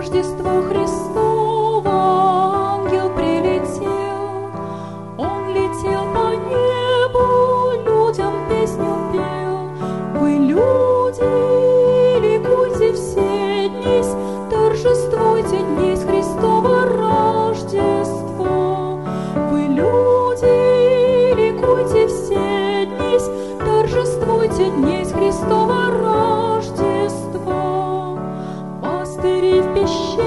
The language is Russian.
Рождество Христово ангел прилетел, он летел по небу, людям песню пел. Вы, люди, ликуйте все днесь, торжествуйте днесь Христово Рождество. Вы, люди, ликуйте все днесь, торжествуйте днесь Христово Рождество. Пастыри в пещере